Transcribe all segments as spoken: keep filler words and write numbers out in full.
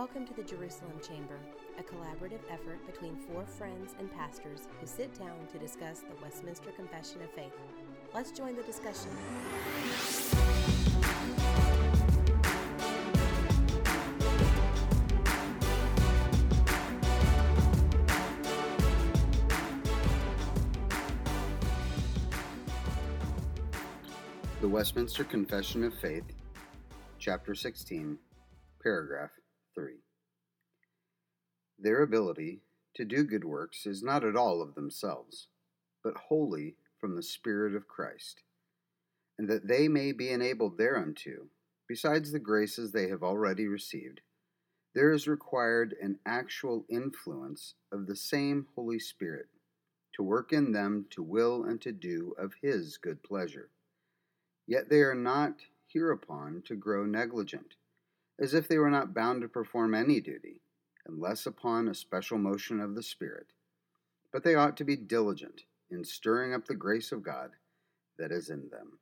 Welcome to the Jerusalem Chamber, a collaborative effort between four friends and pastors who sit down to discuss the Westminster Confession of Faith. Let's join the discussion. The Westminster Confession of Faith, Chapter sixteen, Paragraph three. Their ability to do good works is not at all of themselves, but wholly from the Spirit of Christ, and that they may be enabled thereunto, besides the graces they have already received, there is required an actual influence of the same Holy Spirit to work in them to will and to do of His good pleasure. Yet they are not hereupon to grow negligent, as if they were not bound to perform any duty, unless upon a special motion of the Spirit. But they ought to be diligent in stirring up the grace of God that is in them.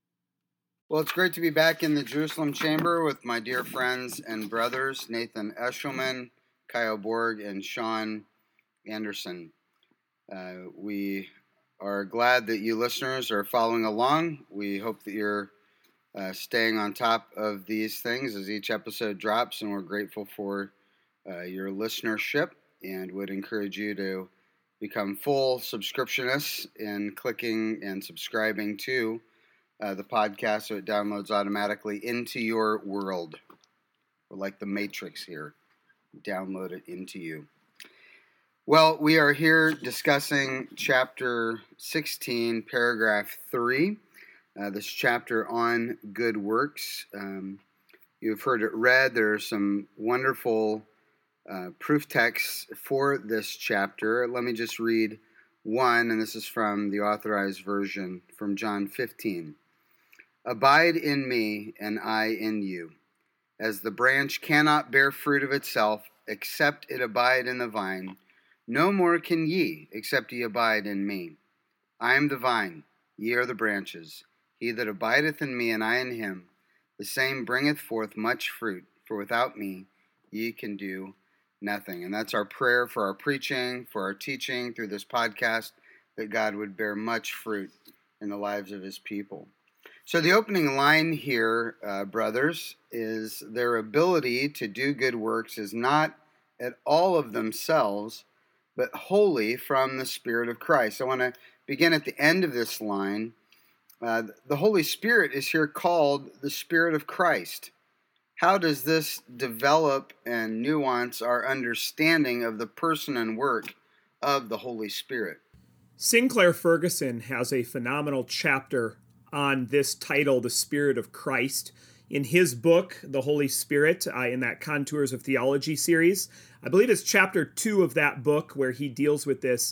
Well, it's great to be back in the Jerusalem Chamber with my dear friends and brothers, Nathan Eshelman, Kyle Borg, and Sean Anderson. Uh, we are glad that you listeners are following along. We hope that you're uh, staying on top of these things as each episode drops, and we're grateful for uh, your listenership and would encourage you to become full subscriptionists in clicking and subscribing to uh, the podcast so it downloads automatically into your world. We're like the Matrix here. Download it into you. Well, we are here discussing chapter sixteen, paragraph three, uh, this chapter on good works. Um, you've heard it read. There are some wonderful uh, proof texts for this chapter. Let me just read one, and this is from the Authorized Version from John fifteen. Abide in me, and I in you. As the branch cannot bear fruit of itself, except it abide in the vine, no more can ye, except ye abide in me. I am the vine, ye are the branches. He that abideth in me, and I in him, the same bringeth forth much fruit, for without me ye can do nothing. And that's our prayer for our preaching, for our teaching through this podcast, that God would bear much fruit in the lives of his people. So the opening line here, uh, brothers, is their ability to do good works is not at all of themselves, but wholly from the Spirit of Christ. I want to begin at the end of this line. Uh, the Holy Spirit is here called the Spirit of Christ. How does this develop and nuance our understanding of the person and work of the Holy Spirit? Sinclair Ferguson has a phenomenal chapter on this title, The Spirit of Christ, in his book, The Holy Spirit, uh, in that Contours of Theology series. I believe it's chapter two of that book where he deals with this.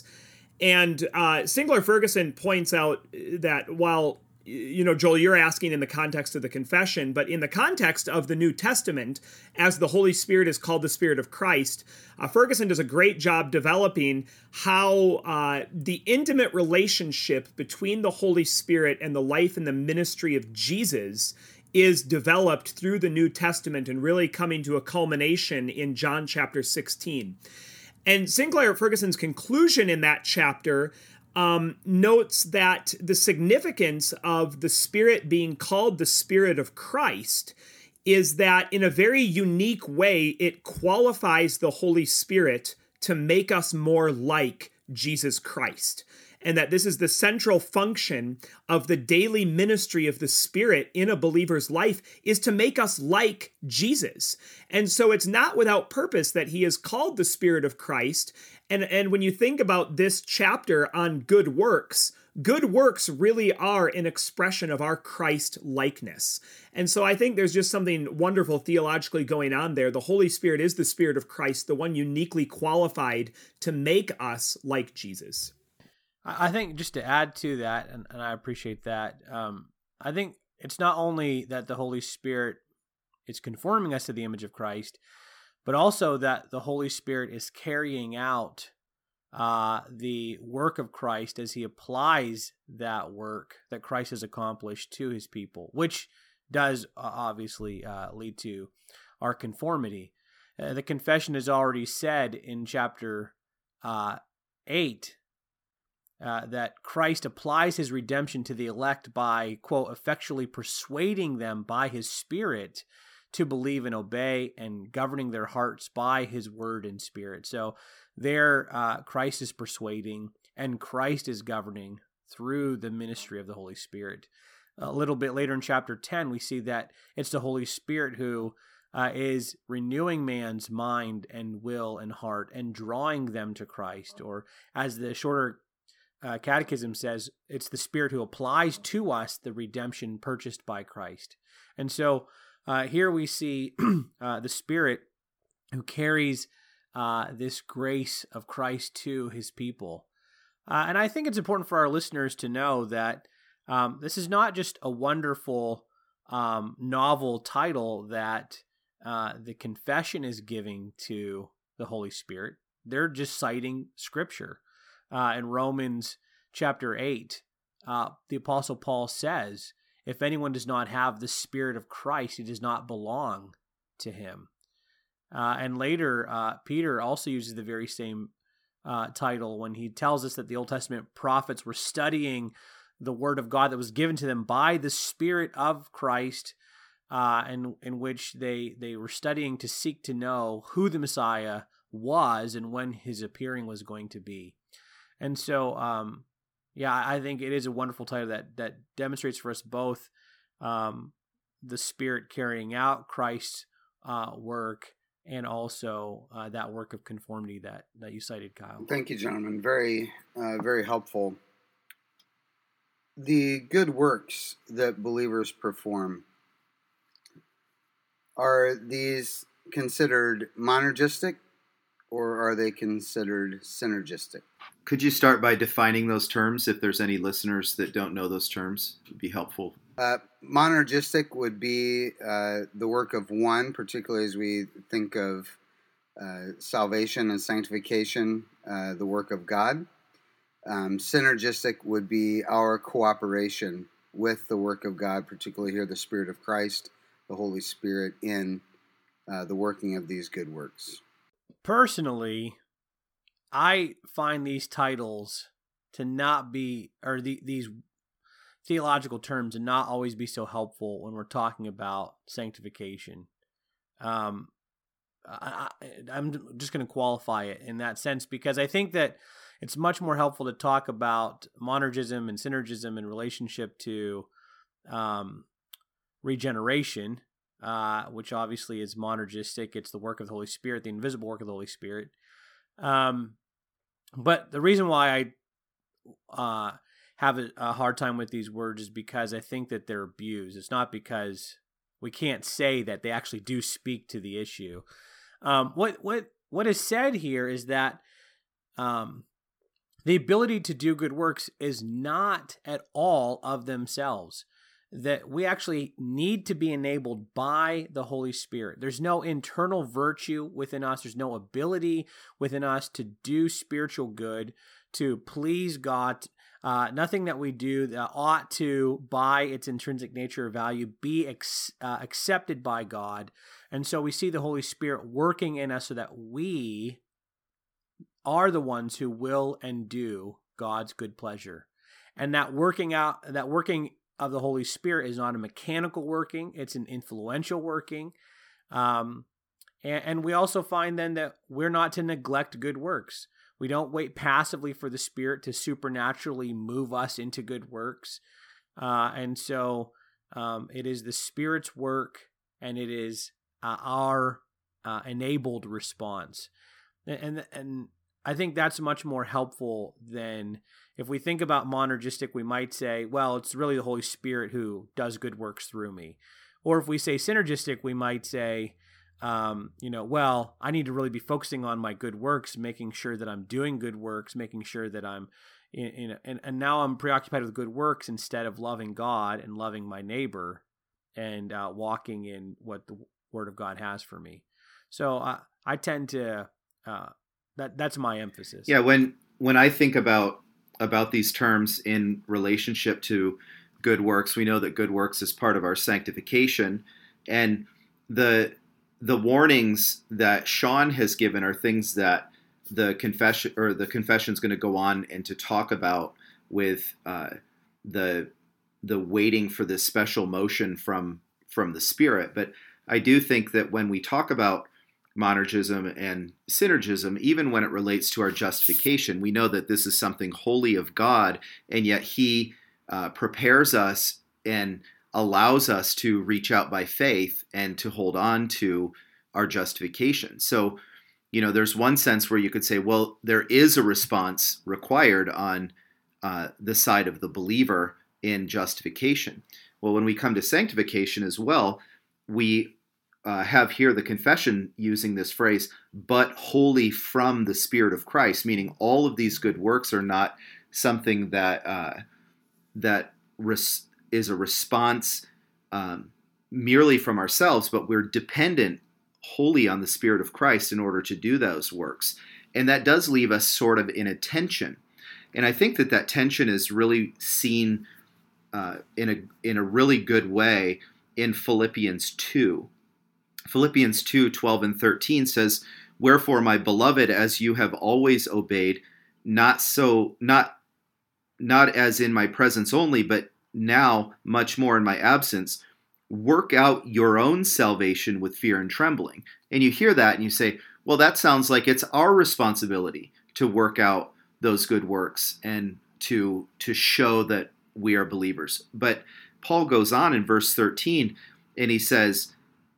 And uh, Sinclair Ferguson points out that while, you know, Joel, you're asking in the context of the confession, but in the context of the New Testament, as the Holy Spirit is called the Spirit of Christ, uh, Ferguson does a great job developing how uh, the intimate relationship between the Holy Spirit and the life and the ministry of Jesus is developed through the New Testament and really coming to a culmination in John chapter sixteen. And Sinclair Ferguson's conclusion in that chapter um, notes that the significance of the Spirit being called the Spirit of Christ is that in a very unique way, it qualifies the Holy Spirit to make us more like Jesus Christ. And that this is the central function of the daily ministry of the Spirit in a believer's life, is to make us like Jesus. And so it's not without purpose that he is called the Spirit of Christ. And, and when you think about this chapter on good works, good works really are an expression of our Christ likeness. And so I think there's just something wonderful theologically going on there. The Holy Spirit is the Spirit of Christ, the one uniquely qualified to make us like Jesus. I think just to add to that, and, and I appreciate that, um, I think it's not only that the Holy Spirit is conforming us to the image of Christ, but also that the Holy Spirit is carrying out uh, the work of Christ as he applies that work that Christ has accomplished to his people, which does uh, obviously uh, lead to our conformity. Uh, the confession is already said in chapter uh, eight uh, that Christ applies his redemption to the elect by, quote, effectually persuading them by his Spirit to believe and obey, and governing their hearts by his word and Spirit. So there, uh, Christ is persuading, and Christ is governing through the ministry of the Holy Spirit. A little bit later in chapter ten, we see that it's the Holy Spirit who uh, is renewing man's mind and will and heart and drawing them to Christ. Or as the shorter uh, catechism says, it's the Spirit who applies to us the redemption purchased by Christ. And so uh, here we see uh, the Spirit who carries uh, this grace of Christ to his people. Uh, and I think it's important for our listeners to know that um, this is not just a wonderful um, novel title that uh, the confession is giving to the Holy Spirit. They're just citing Scripture. Uh, in Romans chapter eight, uh, the Apostle Paul says, if anyone does not have the Spirit of Christ, he does not belong to him. Uh, and later, uh, Peter also uses the very same Uh, title when he tells us that the Old Testament prophets were studying the Word of God that was given to them by the Spirit of Christ, uh, and in which they they were studying to seek to know who the Messiah was and when his appearing was going to be. And so, um, yeah, I think it is a wonderful title that that demonstrates for us both um, the Spirit carrying out Christ's uh, work, and also uh, that work of conformity that, that you cited, Kyle. Thank you, gentlemen. Very, uh, very helpful. The good works that believers perform, are these considered monergistic, or are they considered synergistic? Could you start by defining those terms? If there's any listeners that don't know those terms, it would be helpful. Uh, monergistic would be uh, the work of one, particularly as we think of uh, salvation and sanctification, uh, the work of God. Um, synergistic would be our cooperation with the work of God, particularly here the Spirit of Christ, the Holy Spirit, in uh, the working of these good works. Personally, I find these titles to not be, or the, these theological terms to not always be so helpful when we're talking about sanctification. Um, I, I, I'm just going to qualify it in that sense, because I think that it's much more helpful to talk about monergism and synergism in relationship to um, regeneration, uh, which obviously is monergistic. It's the work of the Holy Spirit, the invisible work of the Holy Spirit. Um, but the reason why I uh, have a, a hard time with these words is because I think that they're abused. It's not because we can't say that they actually do speak to the issue. Um, what what what is said here is that um, the ability to do good works is not at all of themselves. That we actually need to be enabled by the Holy Spirit. There's no internal virtue within us. There's no ability within us to do spiritual good, to please God. Uh, nothing that we do that ought to, by its intrinsic nature or value, be ex- uh, accepted by God. And so we see the Holy Spirit working in us so that we are the ones who will and do God's good pleasure. And that working out, that working of the Holy Spirit is not a mechanical working, it's an influential working. Um, and, and we also find then that we're not to neglect good works. We don't wait passively for the Spirit to supernaturally move us into good works. Uh, and so um, it is the Spirit's work, and it is uh, our uh, enabled response. And, and and I think that's much more helpful than if we think about monergistic, we might say, well, it's really the Holy Spirit who does good works through me. Or if we say synergistic, we might say, Um, you know, well, I need to really be focusing on my good works, making sure that I'm doing good works, making sure that I'm, in, in and, and now I'm preoccupied with good works instead of loving God and loving my neighbor and uh, walking in what the Word of God has for me. So uh, I tend to, uh, that that's my emphasis. Yeah, when when I think about about these terms in relationship to good works, we know that good works is part of our sanctification, and the the warnings that Sean has given are things that the confession or the confession is going to go on and to talk about with uh, the the waiting for this special motion from from the Spirit. But I do think that when we talk about monergism and synergism, even when it relates to our justification, we know that this is something wholly of God, and yet He uh, prepares us and allows us to reach out by faith and to hold on to our justification. So, you know, there's one sense where you could say, well, there is a response required on uh, the side of the believer in justification. Well, when we come to sanctification as well, we uh, have here the confession using this phrase, but wholly from the Spirit of Christ, meaning all of these good works are not something that uh, that res- is a response um, merely from ourselves, but we're dependent wholly on the Spirit of Christ in order to do those works. And that does leave us sort of in a tension. And I think that that tension is really seen uh, in a in a really good way in Philippians two. Philippians two, twelve and thirteen says, "Wherefore, my beloved, as you have always obeyed, not so not not as in my presence only, but now much more in my absence, work out your own salvation with fear and trembling." And you hear that and you say, well, that sounds like it's our responsibility to work out those good works and to to show that we are believers. But Paul goes on in verse thirteen and he says,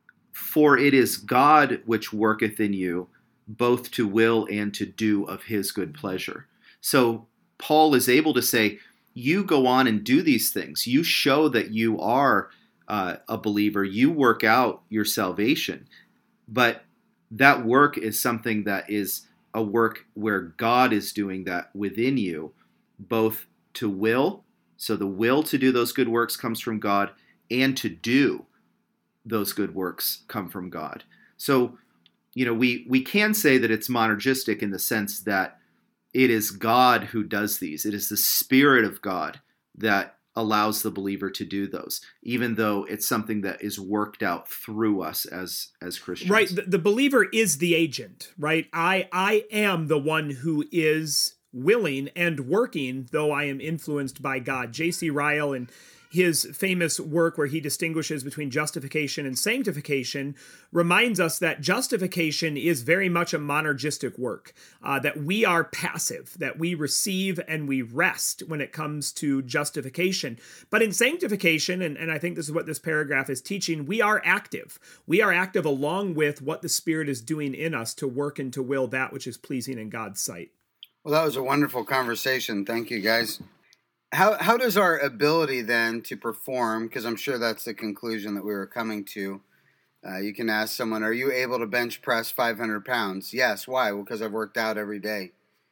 "For it is God which worketh in you, both to will and to do of his good pleasure." So Paul is able to say, you go on and do these things. You show that you are uh, a believer. You work out your salvation. But that work is something that is a work where God is doing that within you, both to will, so the will to do those good works comes from God, and to do those good works come from God. So, you know, we, we can say that it's monergistic in the sense that it is God who does these. It is the Spirit of God that allows the believer to do those, even though it's something that is worked out through us as as Christians. Right. The, the believer is the agent, right? I I am the one who is willing and working, though I am influenced by God. J C Ryle, in his famous work where he distinguishes between justification and sanctification, reminds us that justification is very much a monergistic work, uh, that we are passive, that we receive and we rest when it comes to justification. But in sanctification, and, and I think this is what this paragraph is teaching, we are active. We are active along with what the Spirit is doing in us to work and to will that which is pleasing in God's sight. Well, that was a wonderful conversation. Thank you, guys. How how does our ability then to perform, because I'm sure that's the conclusion that we were coming to, uh, you can ask someone, are you able to bench press five hundred pounds? Yes. Why? Well, because I've worked out every day.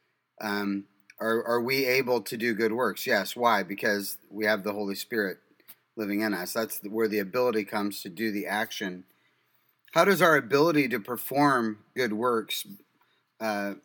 Um, are, are we able to do good works? Yes. Why? Because we have the Holy Spirit living in us. That's where the ability comes to do the action. How does our ability to perform good works uh,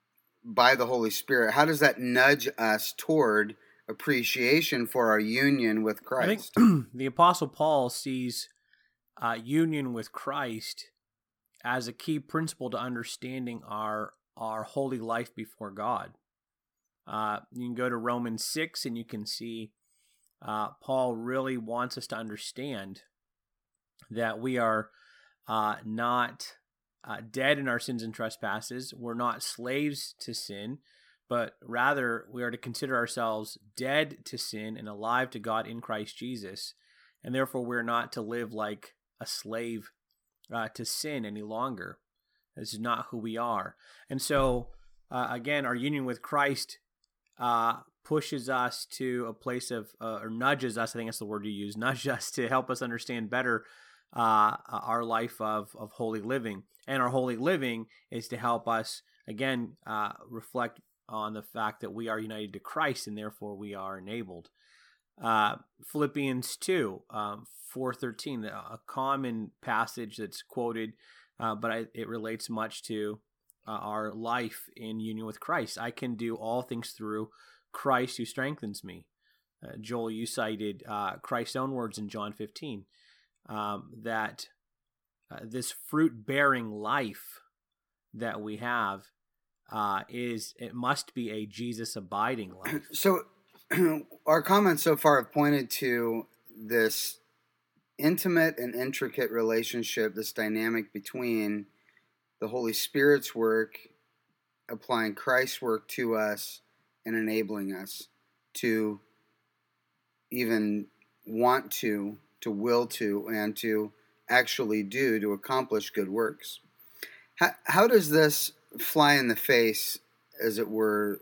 by the Holy Spirit, how does that nudge us toward appreciation for our union with Christ? I think the Apostle Paul sees uh, union with Christ as a key principle to understanding our our holy life before God. Uh, you can go to Romans six and you can see uh, Paul really wants us to understand that we are uh, not uh, dead in our sins and trespasses. We're not slaves to sin, but rather we are to consider ourselves dead to sin and alive to God in Christ Jesus. And therefore we're not to live like a slave uh, to sin any longer. This is not who we are. And so, uh, again, our union with Christ uh, pushes us to a place of, uh, or nudges us, I think that's the word you use, nudges us to help us understand better uh, our life of, of holy living. And our holy living is to help us, again, uh, reflect on the fact that we are united to Christ and therefore we are enabled. Uh, Philippians two, um, four thirteen, a common passage that's quoted, uh, but I, it relates much to uh, our life in union with Christ. I can do all things through Christ who strengthens me. Uh, Joel, you cited uh, Christ's own words in John fifteen, um, that uh, this fruit-bearing life that we have uh, is, it must be a Jesus-abiding life. So our comments so far have pointed to this intimate and intricate relationship, this dynamic between the Holy Spirit's work, applying Christ's work to us, and enabling us to even want to, to will to, and to actually do, to accomplish good works. How, how does this fly in the face, as it were,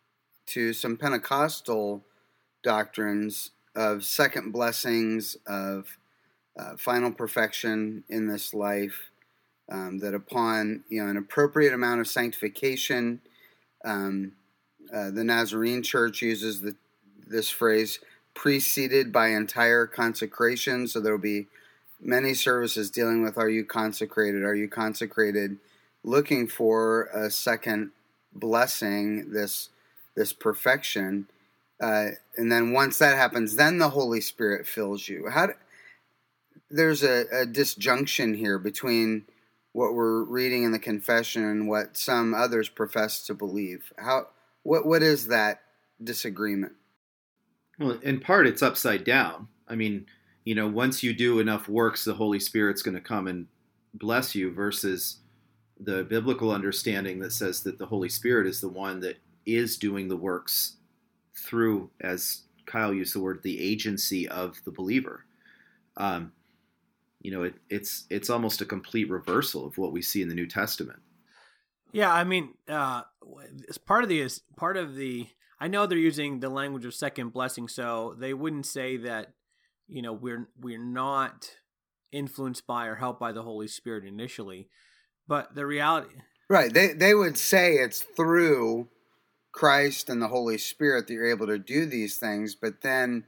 to some Pentecostal doctrines of second blessings, of uh, final perfection in this life, um, that upon you know an appropriate amount of sanctification, um, uh, the Nazarene Church uses the, this phrase, preceded by entire consecration. So there will be many services dealing with, are you consecrated? Are you consecrated? Looking for a second blessing, this this perfection. Uh, and then once that happens, then the Holy Spirit fills you. How do, there's a, a disjunction here between what we're reading in the confession and what some others profess to believe. How what what is that disagreement? Well, in part, it's upside down. I mean, you know, once you do enough works, the Holy Spirit's going to come and bless you, versus the biblical understanding that says that the Holy Spirit is the one that is doing the works through, as Kyle used the word, the agency of the believer. Um, you know, it, it's it's almost a complete reversal of what we see in the New Testament. Yeah, I mean, uh, as part of the is part of the. I know they're using the language of second blessing, so they wouldn't say that, you know, we're we're not influenced by or helped by the Holy Spirit initially, but the reality, right? They they would say it's through Christ and the Holy Spirit that you're able to do these things, but then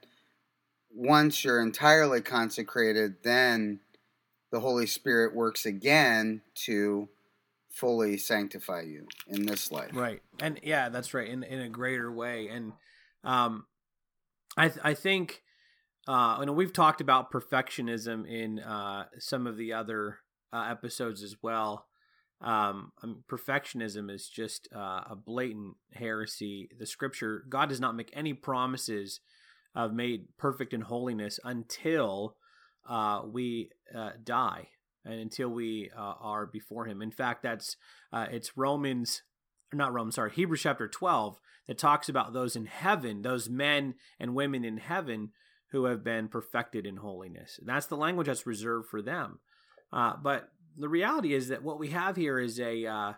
once you're entirely consecrated, then the Holy Spirit works again to fully sanctify you in this life. Right. And yeah, that's right. In in a greater way. And um, I th- I think, uh, you know, we've talked about perfectionism in uh, some of the other uh, episodes as well. Um, I mean, perfectionism is just uh, a blatant heresy. The scripture, God does not make any promises of made perfect in holiness until uh, we uh, die. And until we uh, are before him. In fact, that's uh, it's Romans, not Romans, sorry, Hebrews chapter twelve that talks about those in heaven, those men and women in heaven who have been perfected in holiness. And that's the language that's reserved for them. Uh, but the reality is that what we have here is a uh,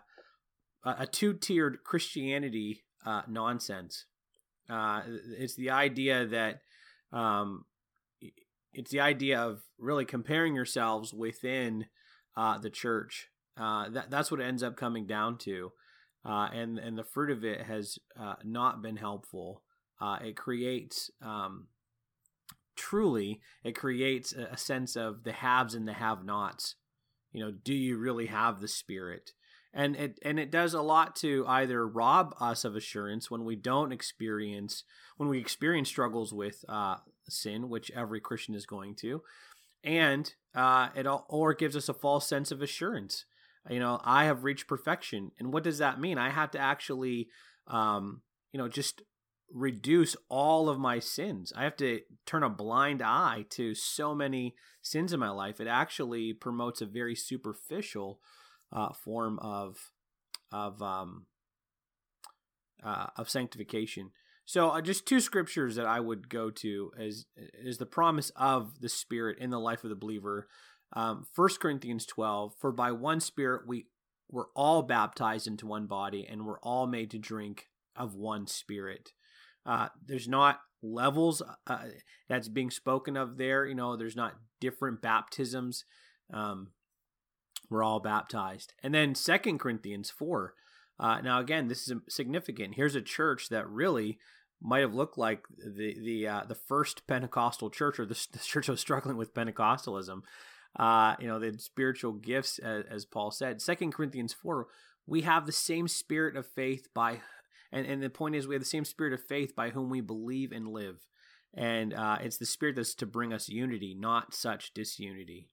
a two-tiered Christianity uh, nonsense. Uh, it's the idea that um, It's the idea of really comparing yourselves within uh, the church. Uh, that that's what it ends up coming down to, uh, and and the fruit of it has uh, not been helpful. Uh, it creates um, truly, it creates a, a sense of the haves and the have-nots. You know, do you really have the Spirit? And it and it does a lot to either rob us of assurance when we don't experience when we experience struggles with uh, sin, which every Christian is going to, and uh, it all, or it gives us a false sense of assurance. You know, I have reached perfection, and what does that mean? I have to actually, um, you know, just reduce all of my sins. I have to turn a blind eye to so many sins in my life. It actually promotes a very superficial uh, form of of um, uh, of sanctification. So uh, just two scriptures that I would go to is is the promise of the Spirit in the life of the believer. Um, First Corinthians twelve, for by one Spirit we were all baptized into one body, and we're all made to drink of one Spirit. Uh, there's not levels uh, that's being spoken of there. You know, there's not different baptisms. Um, we're all baptized. And then Second Corinthians four. Uh, now, again, this is significant. Here's a church that really might have looked like the the uh, the first Pentecostal church, or the, the church that was struggling with Pentecostalism. Uh, you know, the spiritual gifts, as, as Paul said. Second Corinthians four, we have the same spirit of faith by, and, and the point is we have the same spirit of faith by whom we believe and live. And uh, it's the Spirit that's to bring us unity, not such disunity.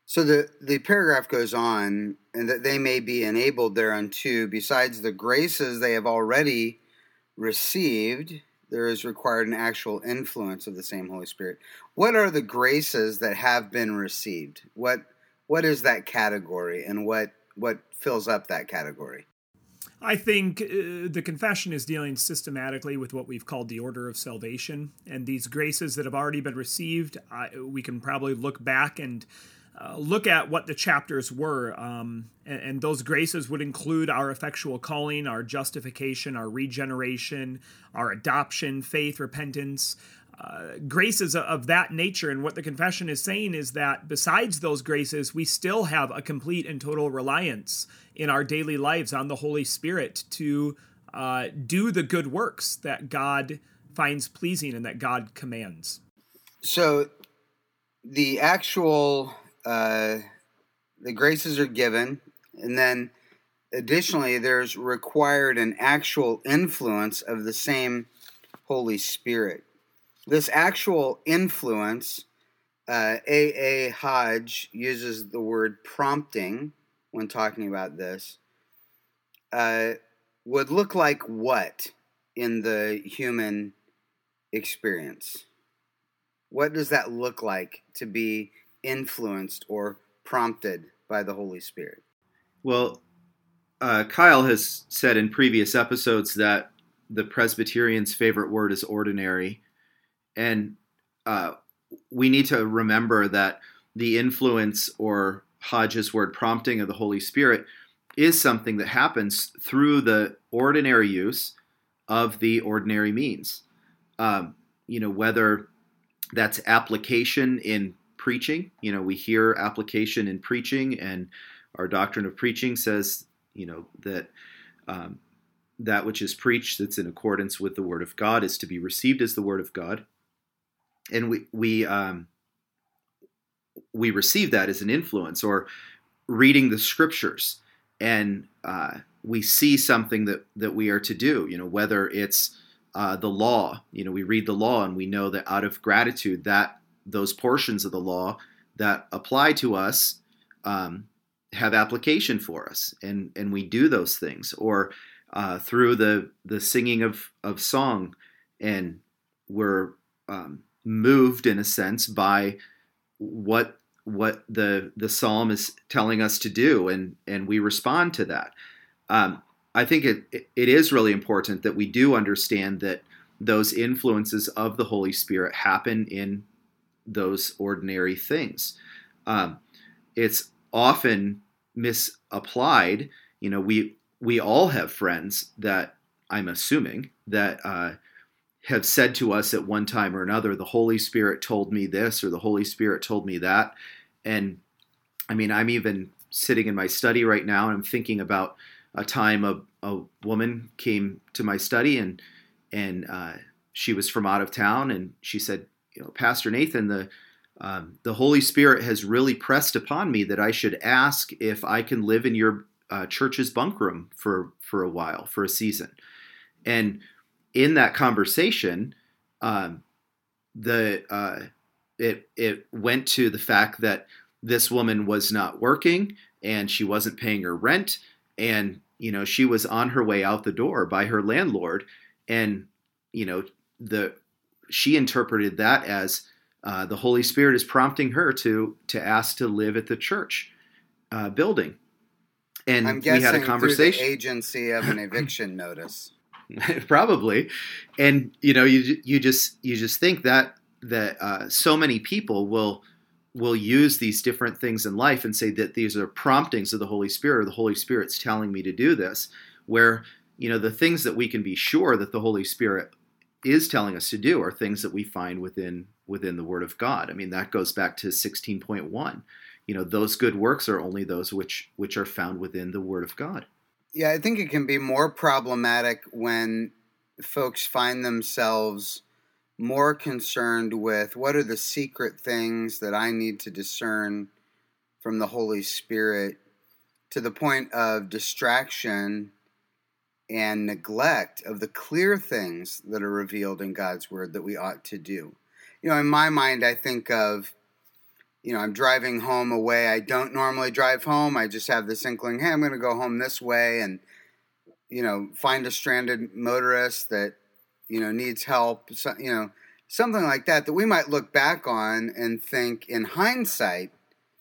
So the, the paragraph goes on, and that they may be enabled thereunto, besides the graces they have already received, there is required an actual influence of the same Holy Spirit. What are the graces that have been received? What what is that category, and what what fills up that category? I think uh, the confession is dealing systematically with what we've called the order of salvation, and these graces that have already been received, I, we can probably look back and uh, look at what the chapters were, um, and, and those graces would include our effectual calling, our justification, our regeneration, our adoption, faith, repentance, uh, graces of that nature. And what the confession is saying is that besides those graces, we still have a complete and total reliance in our daily lives on the Holy Spirit to uh, do the good works that God finds pleasing and that God commands. So the actual, uh, the graces are given, and then additionally there's required an actual influence of the same Holy Spirit. This actual influence, uh, A A. Hodge uses the word prompting when talking about this, uh, would look like what in the human experience? What does that look like to be influenced or prompted by the Holy Spirit? Well, uh, Kyle has said in previous episodes that the Presbyterians' favorite word is ordinary. And uh, we need to remember that the influence, or Hodge's word, prompting of the Holy Spirit is something that happens through the ordinary use of the ordinary means. Um, you know, whether that's application in preaching, you know, we hear application in preaching, and our doctrine of preaching says, you know, that um, that which is preached that's in accordance with the Word of God is to be received as the Word of God. And we we um, we receive that as an influence, or reading the Scriptures, and uh, we see something that, that we are to do. You know, whether it's uh, the law. You know, we read the law, and we know that out of gratitude, that those portions of the law that apply to us um, have application for us, and and we do those things. Or uh, through the the singing of of song, and we're um, moved in a sense by what what the the psalm is telling us to do, and and we respond to that. Um, I think it it is really important that we do understand that those influences of the Holy Spirit happen in those ordinary things. Um, it's often misapplied. You know, we we all have friends that, I'm assuming, that uh, have said to us at one time or another, the Holy Spirit told me this, or the Holy Spirit told me that. And I mean, I'm even sitting in my study right now, and I'm thinking about a time a, a woman came to my study, and and uh, she was from out of town, and she said, you know, Pastor Nathan, the um, the Holy Spirit has really pressed upon me that I should ask if I can live in your uh, church's bunk room for for a while, for a season. And in that conversation, um, the uh, it it went to the fact that this woman was not working, and she wasn't paying her rent, and you know, she was on her way out the door by her landlord, and you know, the she interpreted that as uh, the Holy Spirit is prompting her to to ask to live at the church uh, building. And I'm guessing we had a conversation through the agency of an eviction notice. Probably. And you know, you you just you just think that that uh, so many people will will use these different things in life and say that these are promptings of the Holy Spirit, or the Holy Spirit's telling me to do this, where, you know, the things that we can be sure that the Holy Spirit is telling us to do are things that we find within within the Word of God. I mean, that goes back to sixteen point one. You know, those good works are only those which which are found within the Word of God. Yeah, I think it can be more problematic when folks find themselves more concerned with what are the secret things that I need to discern from the Holy Spirit, to the point of distraction and neglect of the clear things that are revealed in God's Word that we ought to do. You know, in my mind, I think of you know, I'm driving home a way I don't normally drive home. I just have this inkling, hey, I'm going to go home this way, and, you know, find a stranded motorist that, you know, needs help, so, you know, something like that, that we might look back on and think in hindsight,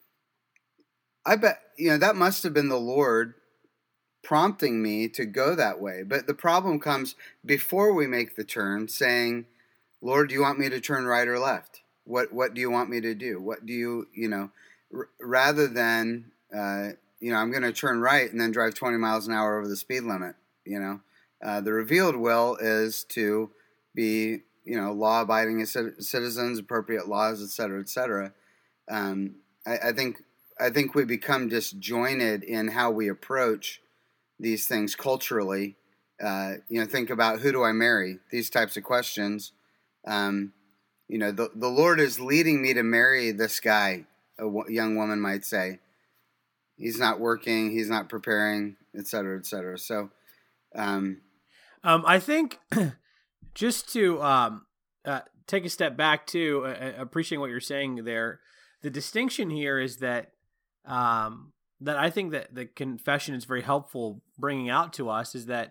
I bet, you know, that must have been the Lord prompting me to go that way. But the problem comes before we make the turn, saying, Lord, do you want me to turn right or left? What what do you want me to do? What do you, you know, r- rather than, uh, you know, I'm going to turn right and then drive twenty miles an hour over the speed limit, you know. Uh, the revealed will is to be, you know, law-abiding citizens, appropriate laws, et cetera, et cetera. Um, I, I think I think we become disjointed in how we approach these things culturally. Uh, you know, think about, who do I marry? These types of questions. Um, you know, the the Lord is leading me to marry this guy, a w- young woman might say. He's not working, he's not preparing, et cetera, et cetera. So, um, um, I think just to um, uh, take a step back too, uh, appreciating what you're saying there, the distinction here is that um, that I think that the confession is very helpful bringing out to us is that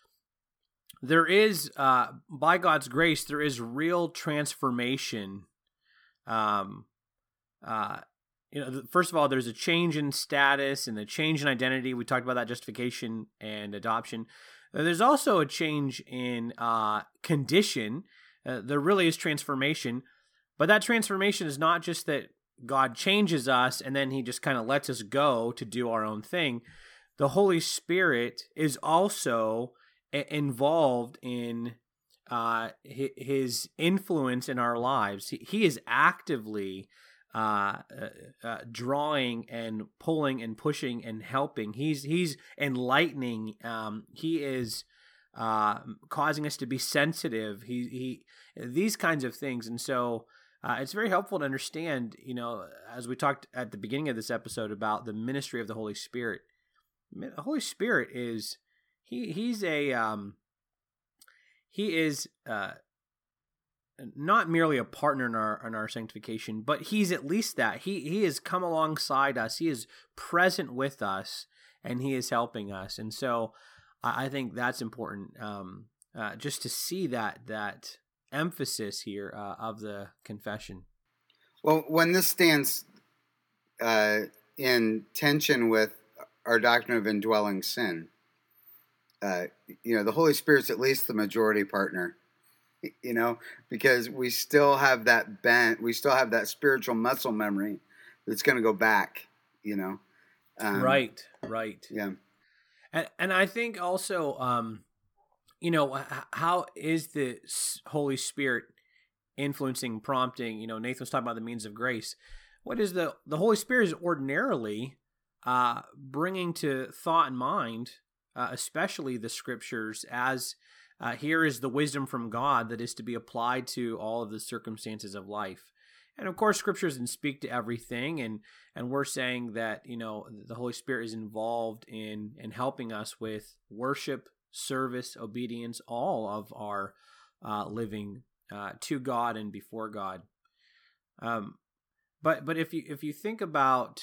there is, uh, by God's grace, there is real transformation. Um, uh, you know, first of all, there's a change in status and a change in identity. We talked about that, justification and adoption. There's also a change in uh, condition. Uh, there really is transformation, but that transformation is not just that God changes us and then he just kind of lets us go to do our own thing. The Holy Spirit is also involved in uh, his influence in our lives. He, he is actively uh, uh, drawing and pulling and pushing and helping. He's he's enlightening. Um, he is uh, causing us to be sensitive. He he these kinds of things, and so uh, it's very helpful to understand. You know, as we talked at the beginning of this episode about the ministry of the Holy Spirit. The Holy Spirit is. He he's a um, he is uh, not merely a partner in our in our sanctification, but he's at least that. He he has come alongside us. He is present with us, and he is helping us. And so, I, I think that's important. Um, uh, just to see that that emphasis here uh, of the confession. Well, when this stands uh, in tension with our doctrine of indwelling sin. Uh, you know, the Holy Spirit's at least the majority partner, you know, because we still have that bent, we still have that spiritual muscle memory that's going to go back, you know. Um, right, right. Yeah. And, and I think also, um, you know, how is the Holy Spirit influencing, prompting? You know, Nathan was talking about the means of grace. What is the, the Holy Spirit is ordinarily uh, bringing to thought and mind, Uh, especially the scriptures, as uh, here is the wisdom from God that is to be applied to all of the circumstances of life. And of course, scriptures can speak to everything, and and we're saying that, you know, the Holy Spirit is involved in in helping us with worship, service, obedience, all of our uh, living uh, to God and before God. Um, but but if you if you think about,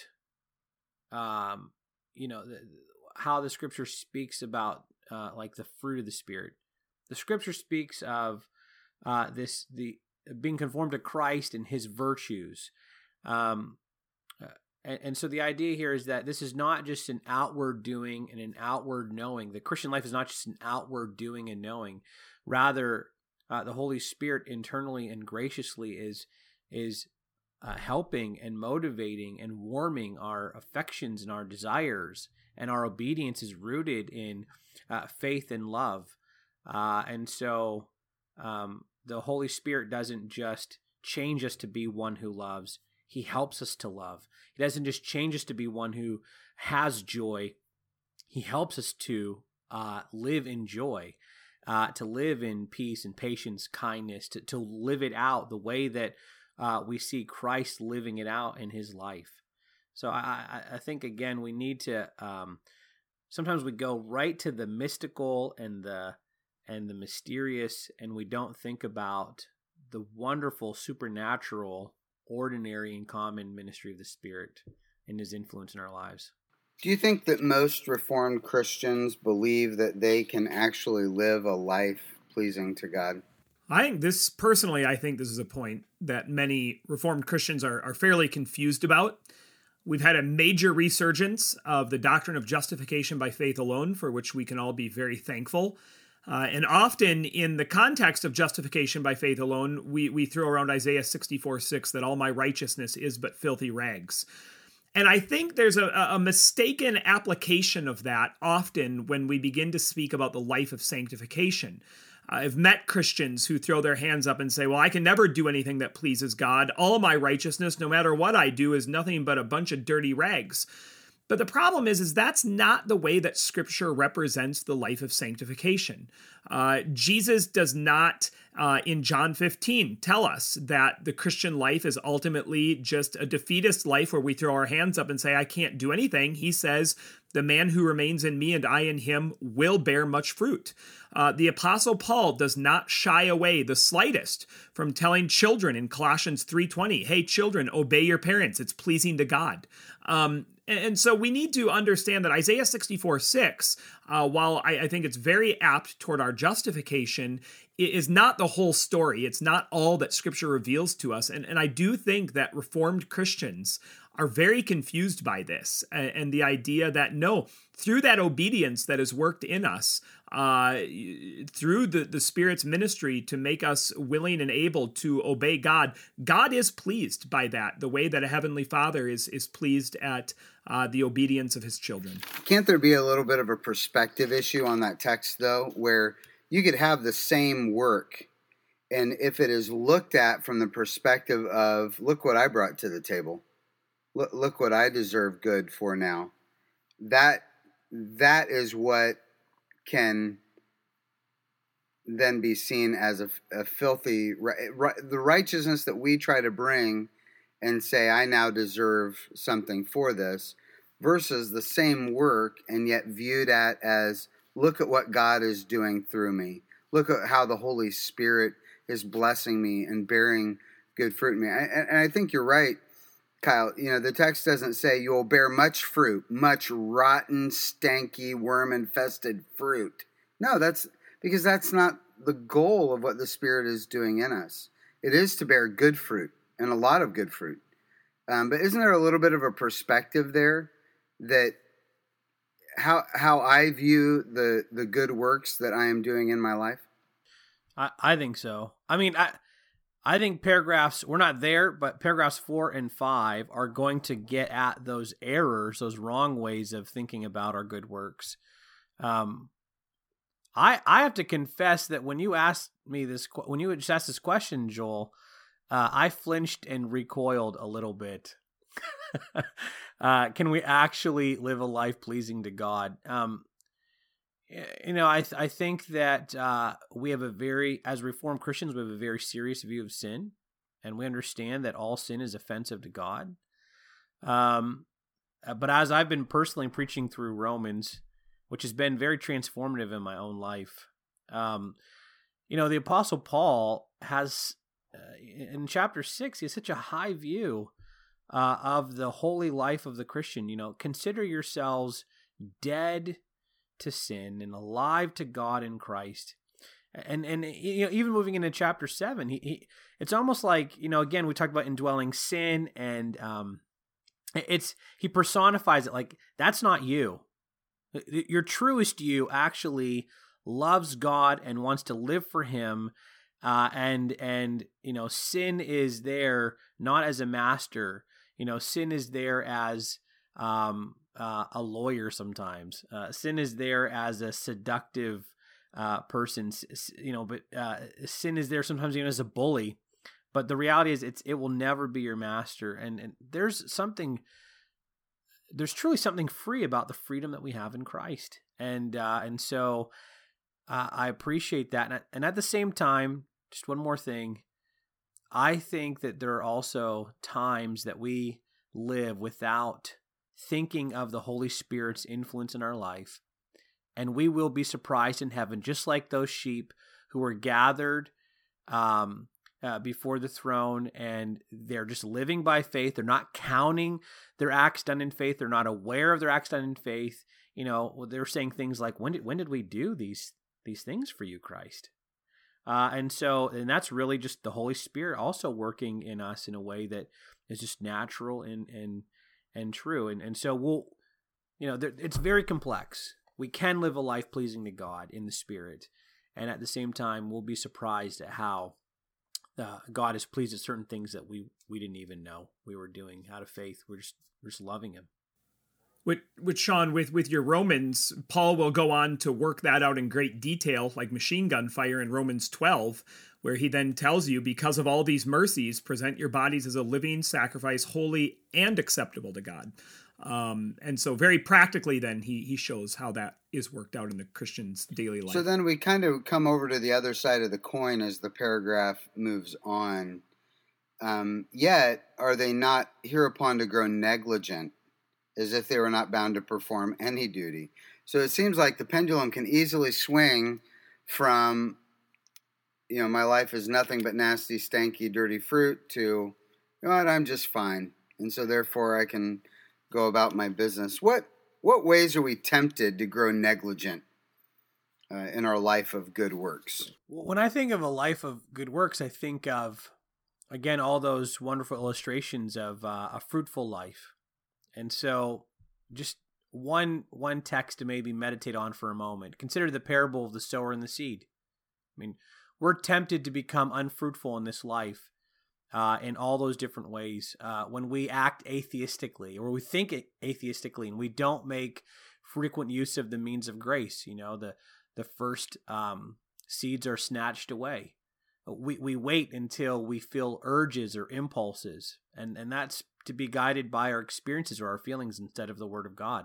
um, you know. The, how the scripture speaks about uh, like the fruit of the Spirit. The scripture speaks of uh, this the being conformed to Christ and his virtues. Um, and, and so the idea here is that this is not just an outward doing and an outward knowing. The Christian life is not just an outward doing and knowing. Rather, uh, the Holy Spirit internally and graciously is is uh, helping and motivating and warming our affections and our desires. And our obedience is rooted in uh, faith and love. Uh, and so um, the Holy Spirit doesn't just change us to be one who loves. He helps us to love. He doesn't just change us to be one who has joy. He helps us to uh, live in joy, uh, to live in peace and patience, kindness, to, to live it out the way that uh, we see Christ living it out in his life. So I, I think, again, we need to, um, sometimes we go right to the mystical and the and the mysterious, and we don't think about the wonderful supernatural ordinary and common ministry of the Spirit and his influence in our lives. Do you think that most Reformed Christians believe that they can actually live a life pleasing to God? I think this, personally, I think this is a point that many Reformed Christians are, are fairly confused about. We've had a major resurgence of the doctrine of justification by faith alone, for which we can all be very thankful. Uh, and often in the context of justification by faith alone, we, we throw around Isaiah sixty-four six, that all my righteousness is but filthy rags. And I think there's a, a mistaken application of that often when we begin to speak about the life of sanctification. I've met Christians who throw their hands up and say, well, I can never do anything that pleases God. All my righteousness, no matter what I do, is nothing but a bunch of dirty rags. But the problem is, is that's not the way that Scripture represents the life of sanctification. Uh, Jesus does not, uh, in John fifteen, tell us that the Christian life is ultimately just a defeatist life where we throw our hands up and say, I can't do anything. He says, the man who remains in me and I in him will bear much fruit. Uh, the Apostle Paul does not shy away the slightest from telling children in Colossians three twenty, hey, children, obey your parents. It's pleasing to God. Um, and so we need to understand that Isaiah sixty-four six, uh, while I, I think it's very apt toward our justification, is not the whole story. It's not all that Scripture reveals to us. And, and I do think that Reformed Christians are very confused by this and, and the idea that, no, through that obedience that is worked in us, uh, through the, the Spirit's ministry to make us willing and able to obey God, God is pleased by that, the way that a Heavenly Father is, is pleased at uh, the obedience of his children. Can't there be a little bit of a perspective issue on that text, though, where you could have the same work, and if it is looked at from the perspective of, look what I brought to the table, look, look what I deserve good for now, that that is what can then be seen as a, a filthy, the righteousness that we try to bring and say, I now deserve something for this, versus the same work and yet viewed at as, look at what God is doing through me. Look at how the Holy Spirit is blessing me and bearing good fruit in me. And I think you're right, Kyle. You know, the text doesn't say you will bear much fruit, much rotten, stanky, worm-infested fruit. No, that's because that's not the goal of what the Spirit is doing in us. It is to bear good fruit, and a lot of good fruit. Um, but isn't there a little bit of a perspective there that how how I view the, the good works that I am doing in my life? I, I think so. I mean, I I think paragraphs, we're not there, but paragraphs four and five are going to get at those errors, those wrong ways of thinking about our good works. Um, I I have to confess that when you asked me this, when you just asked this question, Joel, uh, I flinched and recoiled a little bit. uh, can we actually live a life pleasing to God? Um, you know, I th- I think that uh, we have a very, as Reformed Christians, we have a very serious view of sin, and we understand that all sin is offensive to God. Um, but as I've been personally preaching through Romans, which has been very transformative in my own life, um, you know, the Apostle Paul has, uh, in chapter six, he has such a high view uh, of the holy life of the Christian. You know, consider yourselves dead to sin and alive to God in Christ. And and you know, even moving into chapter seven, he, he it's almost like, you know, again, we talked about indwelling sin, and um, it's he personifies it like that's not you. Your truest you actually loves God and wants to live for Him, uh, and and you know, sin is there not as a master. You know, sin is there as um, uh, a lawyer sometimes. Uh, sin is there as a seductive uh, person. You know, but uh, sin is there sometimes even as a bully. But the reality is, it's it will never be your master. And and there's something. There's truly something free about the freedom that we have in Christ. And uh, and so uh, I appreciate that. And, and at the same time, just one more thing, I think that there are also times that we live without thinking of the Holy Spirit's influence in our life. And we will be surprised in heaven, just like those sheep who were gathered um, uh, before the throne, and they're just living by faith. They're not counting their acts done in faith. They're not aware of their acts done in faith. You know, they're saying things like, when did, when did we do these, these things for you, Christ? Uh, and so, and that's really just the Holy Spirit also working in us in a way that is just natural and, and, and true. And, and so we'll, you know, there, it's very complex. We can live a life pleasing to God in the Spirit. And at the same time, we'll be surprised at how uh, God is pleased at certain things that we, we didn't even know we were doing out of faith. We're just, we're just loving Him. With, with Sean, with, with your Romans, Paul will go on to work that out in great detail, like machine gun fire in Romans twelve, where he then tells you, because of all these mercies, present your bodies as a living sacrifice, holy and acceptable to God. Um, and so very practically then he, he shows how that is worked out in the Christian's daily life. So then we kind of come over to the other side of the coin as the paragraph moves on. Um, yet are they not hereupon to grow negligent, as if they were not bound to perform any duty. So it seems like the pendulum can easily swing from, you know, my life is nothing but nasty, stanky, dirty fruit to, you know what, I'm just fine. And so therefore I can go about my business. What what ways are we tempted to grow negligent uh, in our life of good works? When I think of a life of good works, I think of, again, all those wonderful illustrations of uh, a fruitful life. And so just one one text to maybe meditate on for a moment. Consider the parable of the sower and the seed. I mean, we're tempted to become unfruitful in this life uh, in all those different ways. Uh, when we act atheistically, or we think atheistically, and we don't make frequent use of the means of grace, you know, the, the first um, seeds are snatched away. We we wait until we feel urges or impulses, and, and that's to be guided by our experiences or our feelings instead of the Word of God.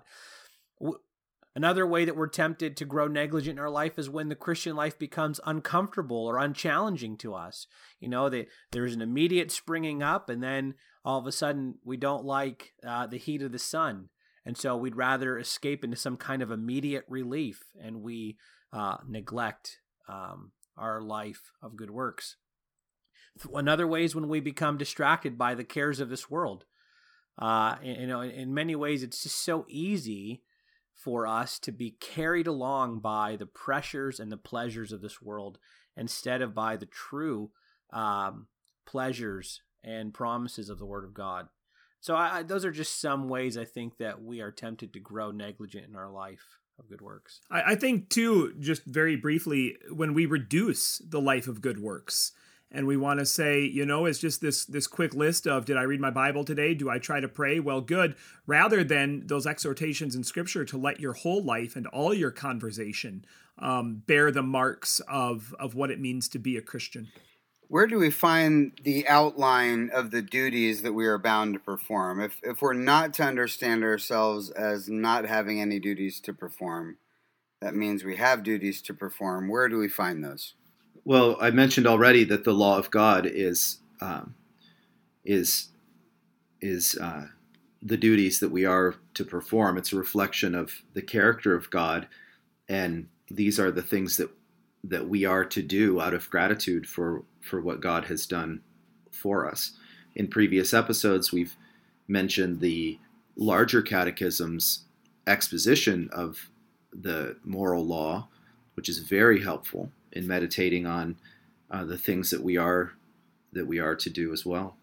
Another way that we're tempted to grow negligent in our life is when the Christian life becomes uncomfortable or unchallenging to us. You know, that there's an immediate springing up, and then all of a sudden we don't like uh, the heat of the sun, and so we'd rather escape into some kind of immediate relief, and we uh, neglect um, our life of good works. Another way is when we become distracted by the cares of this world. Uh, you know, in many ways, it's just so easy for us to be carried along by the pressures and the pleasures of this world instead of by the true um, pleasures and promises of the Word of God. So I, those are just some ways I think that we are tempted to grow negligent in our life of good works. I, I think, too, just very briefly, when we reduce the life of good works, and we want to say, you know, it's just this this quick list of, did I read my Bible today? Do I try to pray? Well, good. Rather than those exhortations in Scripture to let your whole life and all your conversation um, bear the marks of, of what it means to be a Christian. Where do we find the outline of the duties that we are bound to perform? If if we're not to understand ourselves as not having any duties to perform, that means we have duties to perform. Where do we find those? Well, I mentioned already that the law of God is um, is is uh, the duties that we are to perform. It's a reflection of the character of God, and these are the things that that we are to do out of gratitude for for what God has done for us. In previous episodes, we've mentioned the larger catechism's exposition of the moral law, which is very helpful in meditating on uh, the things that we are that we are to do as well.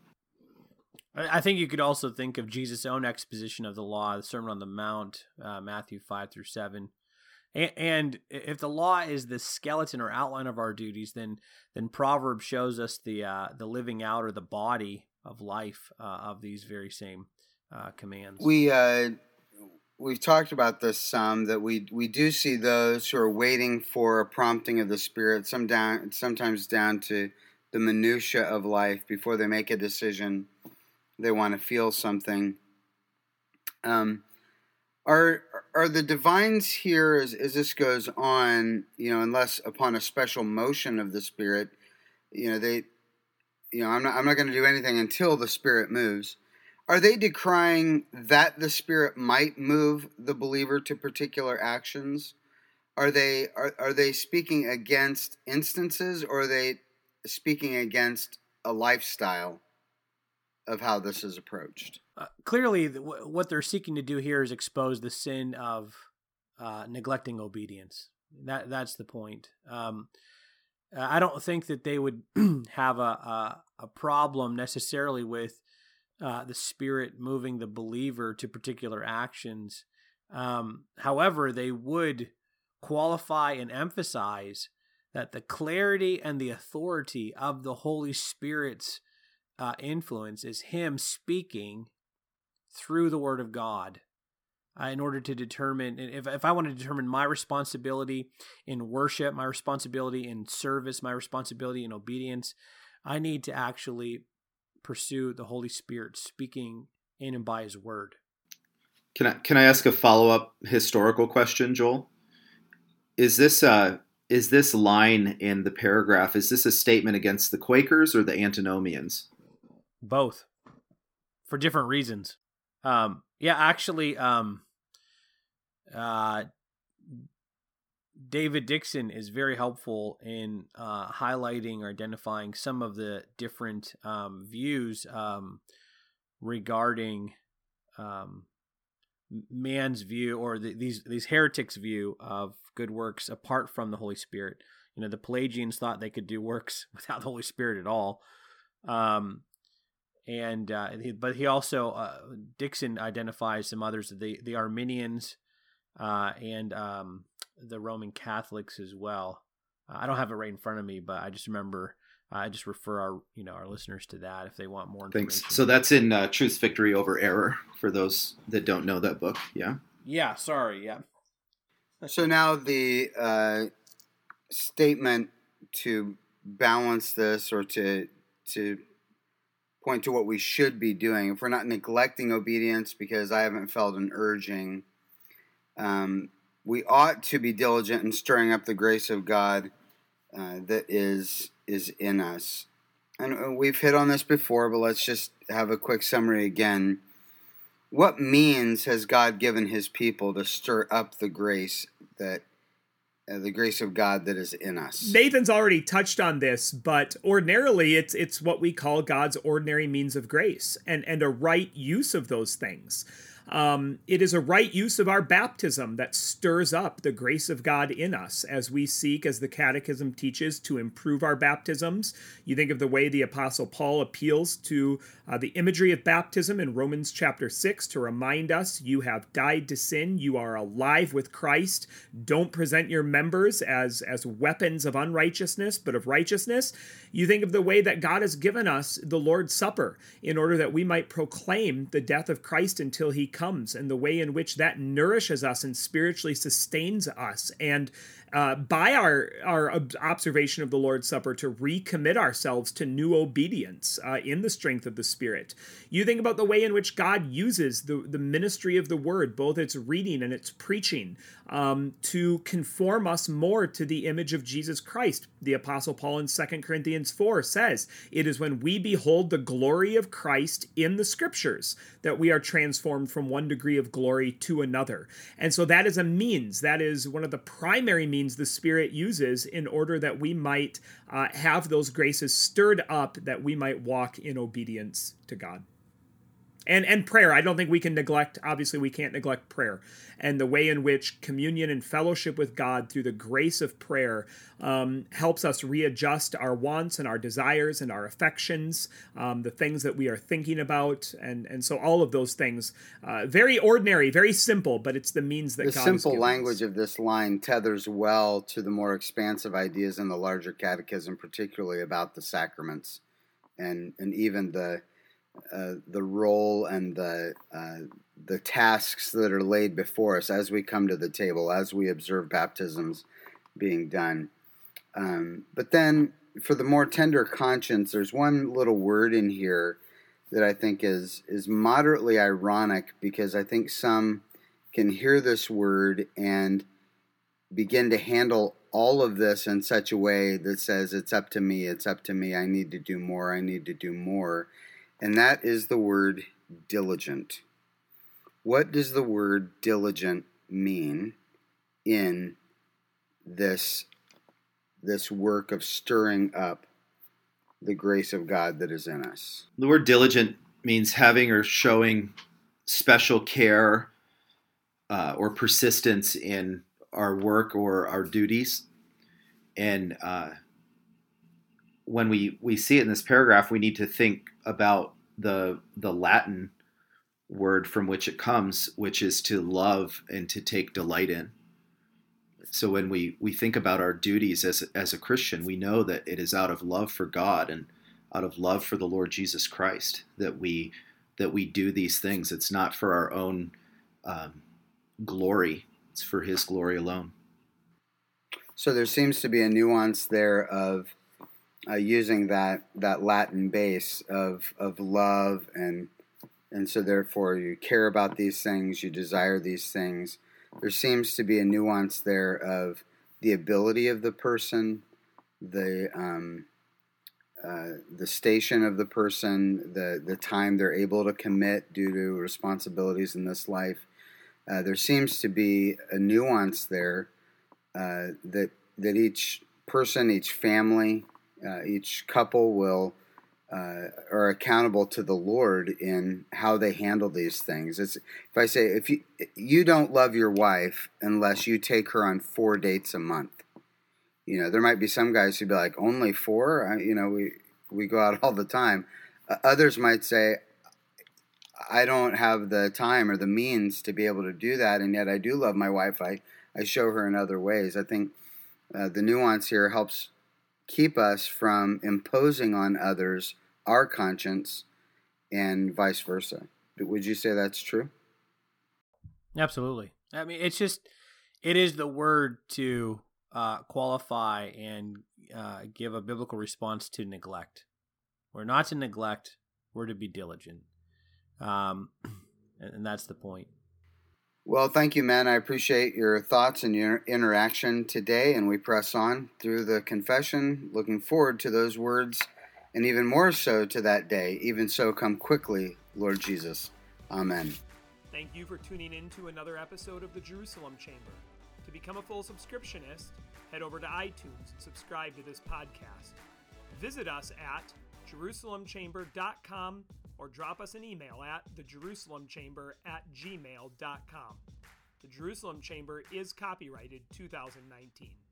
I think you could also think of Jesus' own exposition of the law, the Sermon on the Mount, uh, Matthew five through seven. And, and if the law is the skeleton or outline of our duties, then then Proverbs shows us the uh, the living out or the body of life uh, of these very same uh, commands. We uh, we've talked about this some, that we we do see those who are waiting for a prompting of the Spirit, some down sometimes down to the minutia of life before they make a decision. They want to feel something. Um, are are the divines here, as, as this goes on, you know, unless upon a special motion of the Spirit, you know, they, you know, I'm not I'm not going to do anything until the Spirit moves. Are they decrying that the Spirit might move the believer to particular actions? Are they are, are they speaking against instances, or are they speaking against a lifestyle of how this is approached. Uh, clearly, the, w- what they're seeking to do here is expose the sin of uh, neglecting obedience. That that's the point. Um, I don't think that they would have a, a a problem necessarily with uh, the Spirit moving the believer to particular actions. Um, however, they would qualify and emphasize that the clarity and the authority of the Holy Spirit's uh, influence is Him speaking through the Word of God uh, in order to determine, if, if I want to determine my responsibility in worship, my responsibility in service, my responsibility in obedience, I need to actually pursue the Holy Spirit speaking in and by His Word. Can I can I ask a follow-up historical question, Joel? Is this uh is this line in the paragraph, is this a statement against the Quakers or the Antinomians? Both, for different reasons. Um, yeah, actually, um, uh, David Dixon is very helpful in uh, highlighting or identifying some of the different um, views um, regarding um, man's view, or the, these these heretics' view of good works apart from the Holy Spirit. You know, the Pelagians thought they could do works without the Holy Spirit at all. Um, and uh, he, but he also uh, Dixon identifies some others, the the Arminians uh, and um, the Roman Catholics as well. Uh, I don't have it right in front of me, but I just remember. Uh, I just refer our you know our listeners to that if they want more information. Thanks. So that's in uh, Truth's Victory Over Error for those that don't know that book. Yeah. Yeah. Sorry. Yeah. So now the uh, statement to balance this, or to to point to what we should be doing, if we're not neglecting obedience because I haven't felt an urging, um, we ought to be diligent in stirring up the grace of God uh, that is is in us. And we've hit on this before, but let's just have a quick summary again. What means has God given His people to stir up the grace that uh, the grace of God that is in us? Nathan's already touched on this, but ordinarily it's it's what we call God's ordinary means of grace, and and a right use of those things. Um, it is a right use of our baptism that stirs up the grace of God in us as we seek, as the Catechism teaches, to improve our baptisms. You think of the way the Apostle Paul appeals to uh, the imagery of baptism in Romans chapter six to remind us, you have died to sin, you are alive with Christ. Don't present your members as, as weapons of unrighteousness, but of righteousness. You think of the way that God has given us the Lord's Supper in order that we might proclaim the death of Christ until He comes, and the way in which that nourishes us and spiritually sustains us, and uh, by our our observation of the Lord's Supper to recommit ourselves to new obedience uh, in the strength of the Spirit. You think about the way in which God uses the, the ministry of the Word, both its reading and its preaching, um, to conform us more to the image of Jesus Christ. The Apostle Paul in Second Corinthians four says, it is when we behold the glory of Christ in the Scriptures that we are transformed from one degree of glory to another. And so that is a means, that is one of the primary means the Spirit uses in order that we might uh, have those graces stirred up, that we might walk in obedience to God. And and prayer, I don't think we can neglect, obviously we can't neglect prayer, and the way in which communion and fellowship with God through the grace of prayer um, helps us readjust our wants and our desires and our affections, um, the things that we are thinking about, and, and so all of those things, uh, very ordinary, very simple, but it's the means that the God has simple given language us. of this line tethers well to the more expansive ideas in the larger catechism, particularly about the sacraments, and and even the Uh, the role and the uh, the tasks that are laid before us as we come to the table, as we observe baptisms being done. Um, but then, for the more tender conscience, there's one little word in here that I think is is moderately ironic, because I think some can hear this word and begin to handle all of this in such a way that says, it's up to me, it's up to me, I need to do more, I need to do more. And that is the word diligent. What does the word diligent mean in this, this work of stirring up the grace of God that is in us. The word diligent means having or showing special care uh, or persistence in our work or our duties. And uh, when we, we see it in this paragraph, we need to think about the the Latin word from which it comes, which is to love and to take delight in. So when we, we think about our duties as, as a Christian, we know that it is out of love for God and out of love for the Lord Jesus Christ that we that we do these things. It's not for our own um, glory. It's for his glory alone. So there seems to be a nuance there of uh, using that, that Latin base of of love, and and so therefore you care about these things, you desire these things. There seems to be a nuance there of the ability of the person, the um, uh, the station of the person, the the time they're able to commit due to responsibilities in this life. Uh, there seems to be a nuance there uh, that that each person, each family, uh, each couple will uh, are accountable to the Lord in how they handle these things. It's, if I say, if you you don't love your wife unless you take her on four dates a month, you know, there might be some guys who'd be like, only four? I, you know, we we go out all the time. Uh, others might say, I don't have the time or the means to be able to do that, and yet I do love my wife. I, I show her in other ways. I think uh, the nuance here helps keep us from imposing on others our conscience and vice versa. Would you say that's true? Absolutely. I mean, it's just, it is the word to uh, qualify and uh, give a biblical response to neglect. We're not to neglect, we're to be diligent. Um, and, and that's the point. Well, thank you, man. I appreciate your thoughts and your interaction today, and we press on through the confession, looking forward to those words, and even more so to that day. Even so, come quickly, Lord Jesus. Amen. Thank you for tuning in to another episode of the Jerusalem Chamber. To become a full subscriptionist, head over to iTunes and subscribe to this podcast. Visit us at jerusalem chamber dot com or drop us an email at the jerusalem chamber at gmail dot com. The Jerusalem Chamber is copyrighted two thousand nineteen.